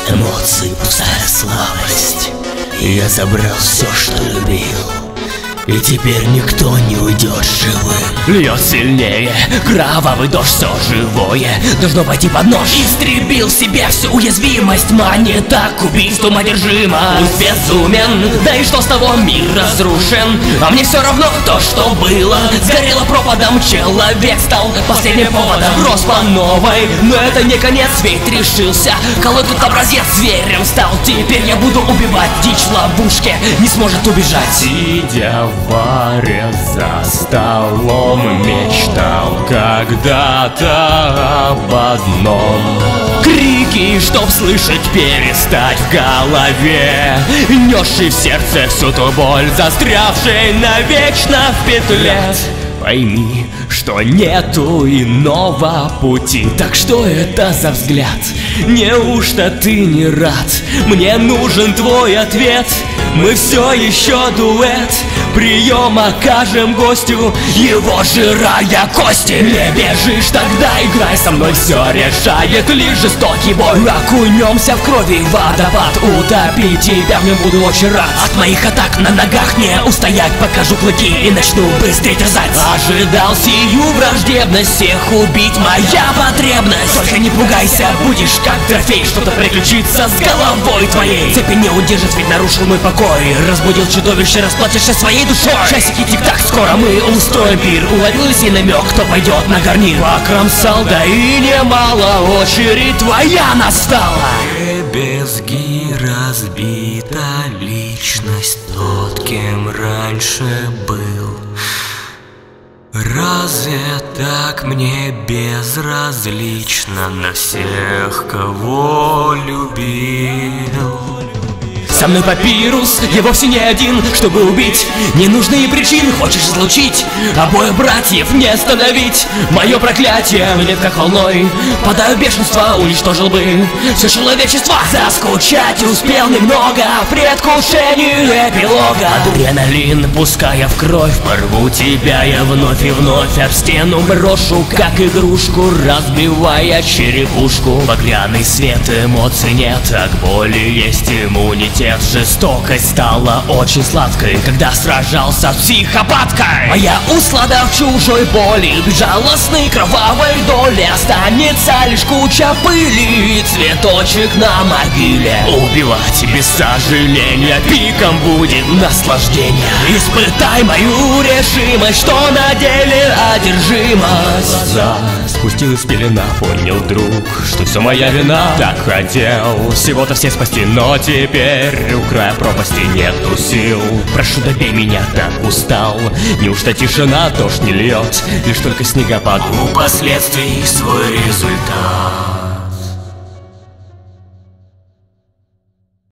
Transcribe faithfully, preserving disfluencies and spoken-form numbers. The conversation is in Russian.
эмоций, пустая слабость. Я забрал все, что любил, и теперь никто не уйдет живым. Льет сильнее, кровавый дождь, все живое должно пойти под нож. Истребил в себе всю уязвимость, мания так убийством одержима. Пусть безумен, да и что с того, мир разрушен, а мне все равно то, что было. Сгорело пропадом, человек стал последним поводом. Рос по новой, но это не конец, ведь решился. Колой тут образец, зверем стал. Теперь я буду убивать дичь в ловушке, не сможет убежать. Сидя в баре за столом, мечтал когда-то об одном. Крики, чтоб слышать, перестать в голове, несший в сердце всю ту боль, застрявший навечно в петле. Пойми, что нету иного пути. Так что это за взгляд? Неужто ты не рад? Мне нужен твой ответ. Мы все еще дуэт. Прием окажем гостю, его жирая кости. Не бежишь, тогда играй со мной, все решает лишь жестокий бой. Окунемся в крови водопад, утопить тебя в нем буду очень рад. От моих атак на ногах не устоять, покажу клыки и начну быстрее терзать. Ожидал сию враждебность, всех убить моя потребность. Только не пугайся, будешь как трофей, что-то приключится с головой твоей. Цепи не удержит, ведь нарушил мой покой. Разбудил чудовище, расплатишься своей душой. Часики тик-так, скоро мы устроим пир. Уловил сей намек, кто пойдет на гарнир. Покромсал, да и немало, очередь твоя настала. Дребезги, разбита личность, тот, кем раньше был. Разве так мне безразлично на всех, кого любил? Со мной папирус, я вовсе не один, чтобы убить. Ненужные причины хочешь излучить, обоих братьев не остановить. Мое проклятие нет как волной, падаю в бешенство, уничтожил бы все человечество. Заскучать успел немного, в предвкушении эпилога. Адреналин, пуская в кровь, порву тебя я вновь и вновь об стену брошу, как игрушку, разбивая черепушку. Багряный свет, эмоций нет, а к боли есть иммунитет. Жестокость стала очень сладкой, когда сражался с психопаткой. Моя услада в чужой боли, безжалостной кровавой доли. Останется лишь куча пыли и цветочек на могиле. Убивать без сожаления, пиком будет наслаждение. Испытай мою решимость, что на деле одержимость. Глаза спустил из пелена, понял вдруг, что все моя вина. Так хотел всего-то всех спасти, но теперь у края пропасти нету сил. Прошу, добей меня, так устал. Неужто тишина, дождь не льет, лишь только снегопад. У последствий свой результат.